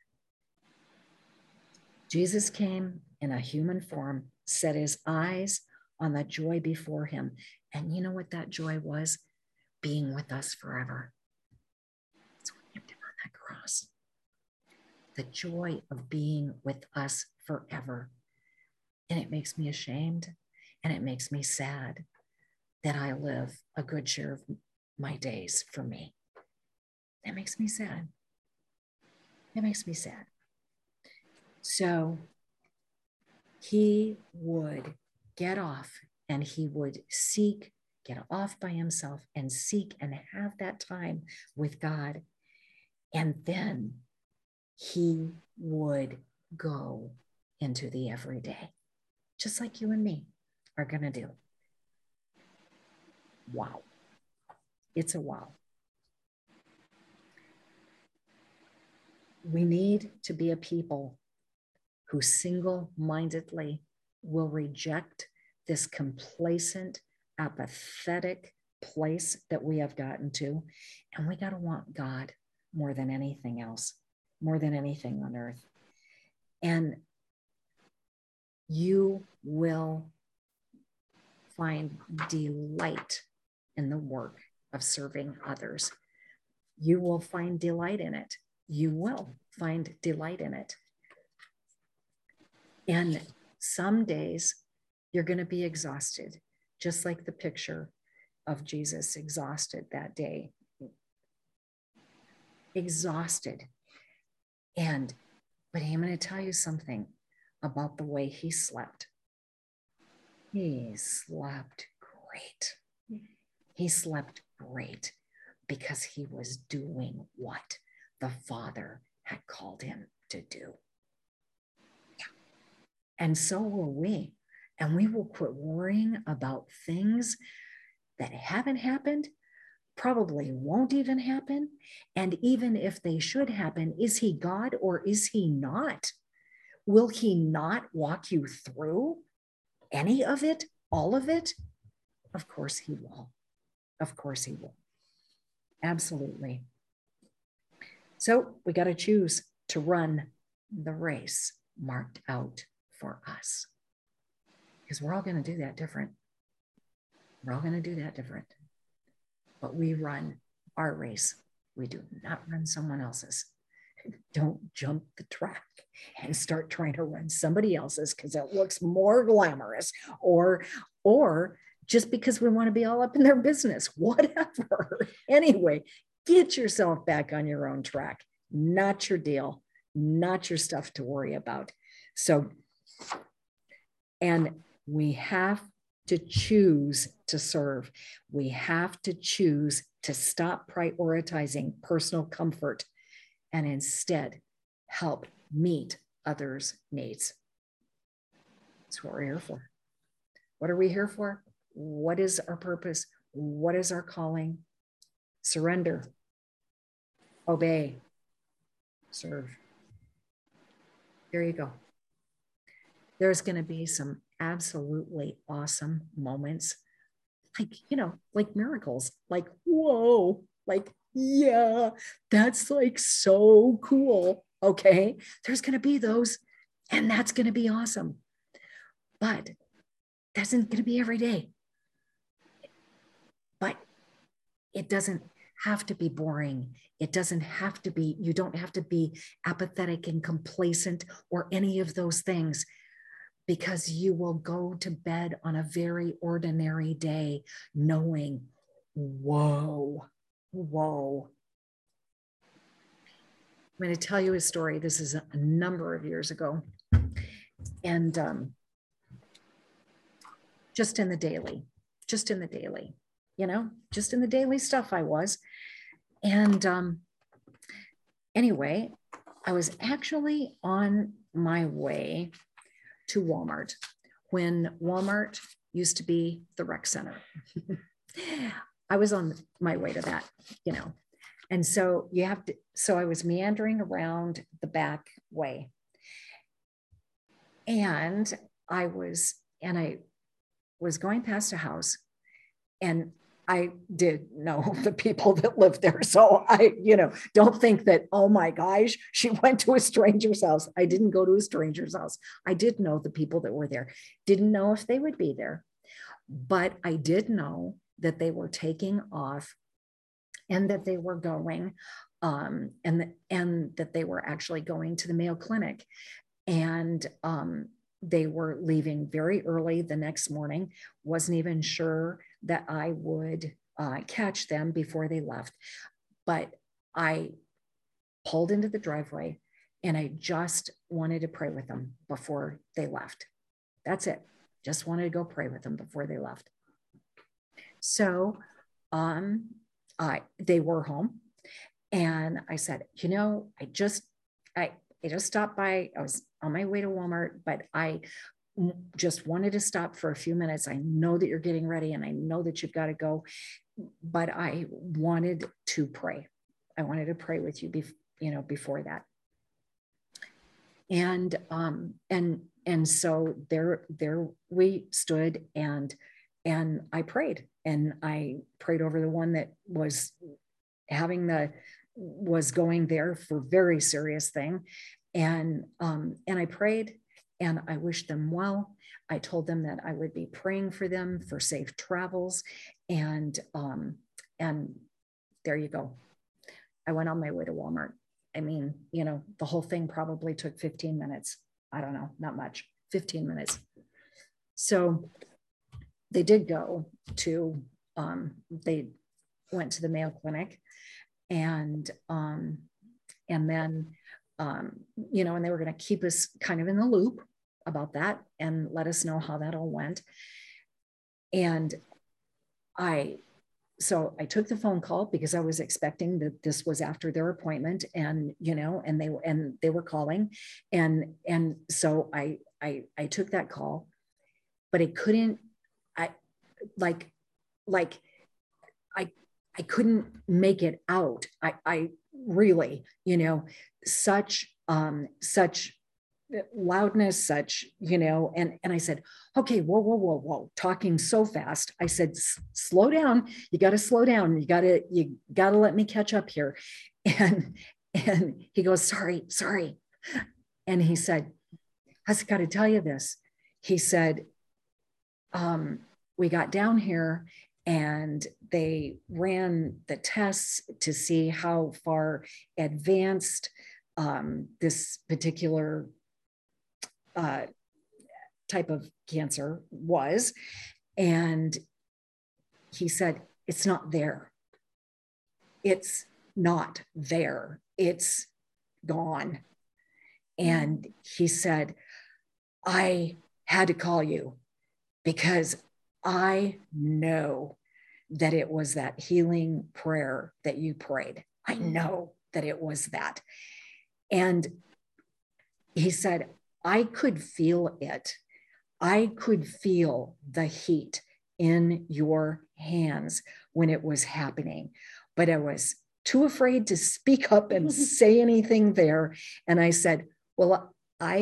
Jesus came in a human form, set his eyes on the joy before him. And you know what that joy was? Being with us forever. That's what kept him on that cross. The joy of being with us forever. And it makes me ashamed and it makes me sad that I live a good share of my days for me. That makes me sad. It makes me sad. So he would get off and he would get off by himself and seek and have that time with God. And then he would go into the everyday, just like you and me are going to do. Wow. It's a wow. We need to be a people who single-mindedly will reject this complacent, apathetic place that we have gotten to. And we got to want God more than anything else, more than anything on earth. And you will find delight in the work of serving others. You will find delight in it. You will find delight in it. And some days you're going to be exhausted, just like the picture of Jesus exhausted that day. Exhausted. But I'm going to tell you something about the way he slept. He slept great. He slept great because he was doing what the Father had called him to do. And so will we. And we will quit worrying about things that haven't happened, probably won't even happen. And even if they should happen, is he God or is he not? Will he not walk you through any of it, all of it? Of course he will. Of course he will. Absolutely. So we got to choose to run the race marked out for us. Because we're all going to do that different. We're all going to do that different. But we run our race. We do not run someone else's. Don't jump the track and start trying to run somebody else's because it looks more glamorous, or just because we want to be all up in their business, whatever. Anyway, get yourself back on your own track. Not your deal, not your stuff to worry about. So, and we have to choose to serve. We have to choose to stop prioritizing personal comfort and instead help meet others' needs. That's what we're here for. What are we here for? What is our purpose? What is our calling? Surrender, obey, serve. There you go. there's going to be some absolutely awesome moments, like, like miracles, like, whoa, like, yeah, that's like so cool. Okay. There's going to be those, and that's going to be awesome. But that's not going to be every day. But it doesn't have to be boring. It doesn't have to be, you don't have to be apathetic and complacent or any of those things, because you will go to bed on a very ordinary day knowing, whoa. I'm going to tell you a story. This is a number of years ago. And just in the daily, just in the daily stuff I was. And anyway, I was actually on my way to Walmart when Walmart used to be the rec center. I was on my way to that, And so so I was meandering around the back way. And I was going past a house, and I did know the people that lived there. So I, don't think that, oh my gosh, she went to a stranger's house. I didn't go to a stranger's house. I did know the people that were there. Didn't know if they would be there, but I did know that they were taking off and that they were going, and that they were actually going to the Mayo Clinic. And they were leaving very early the next morning. Wasn't even sure that I would catch them before they left. But I pulled into the driveway, and I just wanted to pray with them before they left. That's it. Just wanted to go pray with them before they left. So they were home, and I said, I just stopped by. I was on my way to Walmart, but I just wanted to stop for a few minutes. I know that you're getting ready, and I know that you've got to go, but I wanted to pray. I wanted to pray with you, before that. And so there we stood, and I prayed, and I prayed over the one that was going there for very serious thing. And I prayed, and I wished them well. I told them that I would be praying for them for safe travels. And there you go. I went on my way to Walmart. I mean, the whole thing probably took 15 minutes. I don't know, not much, 15 minutes. So they did go to, they went to the Mayo Clinic, and then, and they were going to keep us kind of in the loop about that and let us know how that all went. And so I took the phone call because I was expecting that this was after their appointment, and, and they were calling. And so I took that call, but I couldn't, I couldn't make it out. I really, such loudness, such, and I said, okay, whoa, talking so fast. I said, slow down. You got to slow down. You got to let me catch up here. And he goes, sorry. And he said, I just got to tell you this. He said, we got down here, and they ran the tests to see how far advanced this particular type of cancer was. And he said, it's not there. It's not there. It's gone. And he said, I had to call you because I know that it was that healing prayer that you prayed. I know that it was that. And he said, I could feel it. I could feel the heat in your hands when it was happening, but I was too afraid to speak up and say anything there. And I said, well, I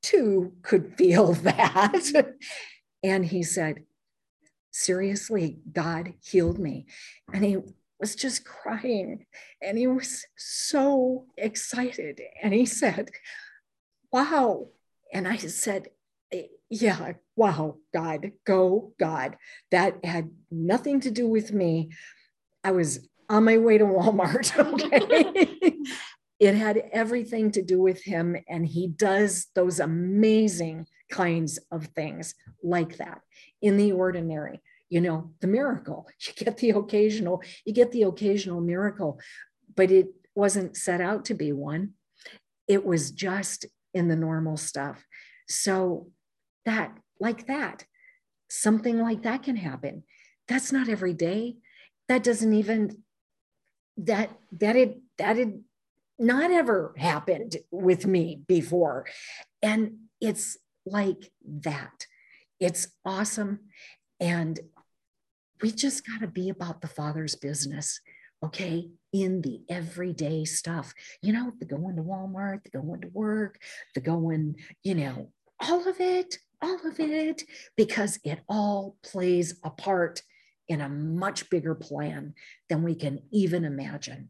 too could feel that. And he said, seriously, God healed me. And he was just crying and he was so excited. And he said, wow. And I said, yeah, wow, God, go, God. That had nothing to do with me. I was on my way to Walmart. Okay. It had everything to do with him. And he does those amazing kinds of things like that in the ordinary. You know, the miracle, you get the occasional miracle, but it wasn't set out to be one. It was just in the normal stuff. So that, like that, something like that can happen. That's not every day. That doesn't even, that had not ever happened with me before. And it's like that. It's awesome. And we just got to be about the Father's business, okay? In the everyday stuff, you know, the going to Walmart, the going to work, the going, you know, all of it, because it all plays a part in a much bigger plan than we can even imagine.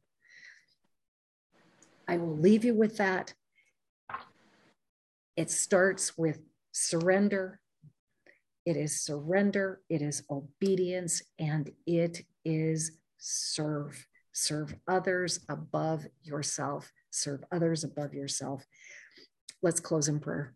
I will leave you with that. It starts with surrender. It is surrender, it is obedience, and it is serve. Serve others above yourself. Serve others above yourself. Let's close in prayer.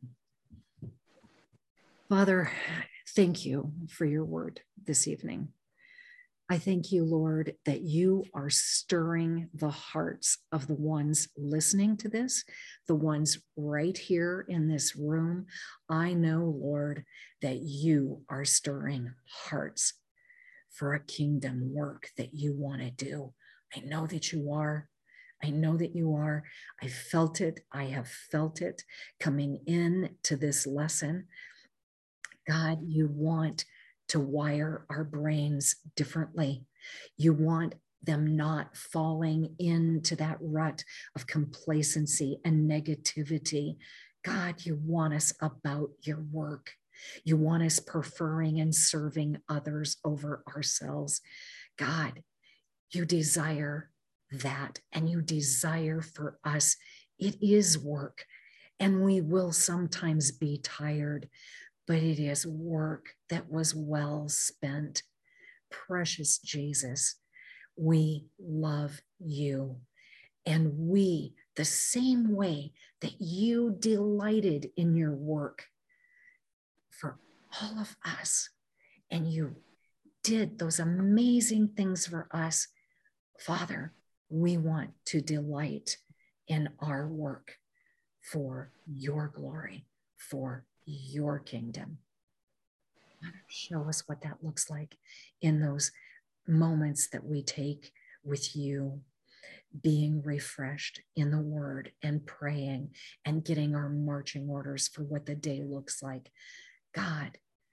Father, thank you for your word this evening. I thank you, Lord, that you are stirring the hearts of the ones listening to this, the ones right here in this room. I know, Lord, that you are stirring hearts for a kingdom work that you want to do. I know that you are. I know that you are. I felt it. I have felt it coming in to this lesson. God, you want to wire our brains differently. You want them not falling into that rut of complacency and negativity. God, you want us about your work. You want us preferring and serving others over ourselves. God, you desire that, and you desire for us. It is work, and we will sometimes be tired, but it is work that was well spent. Precious Jesus, we love you. And we, the same way that you delighted in your work for all of us, and you did those amazing things for us, Father, we want to delight in our work for your glory, for your kingdom. Show us what that looks like in those moments that we take with you, being refreshed in the word and praying and getting our marching orders for what the day looks like. God,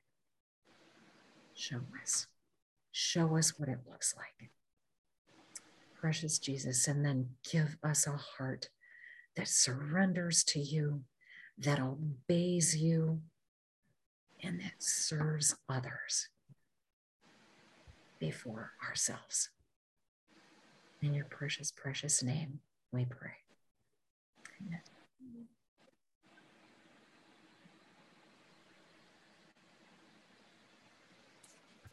show us what it looks like. Precious Jesus, and then give us a heart that surrenders to you, that obeys you, and that serves others before ourselves. In your precious, precious name, we pray. Amen.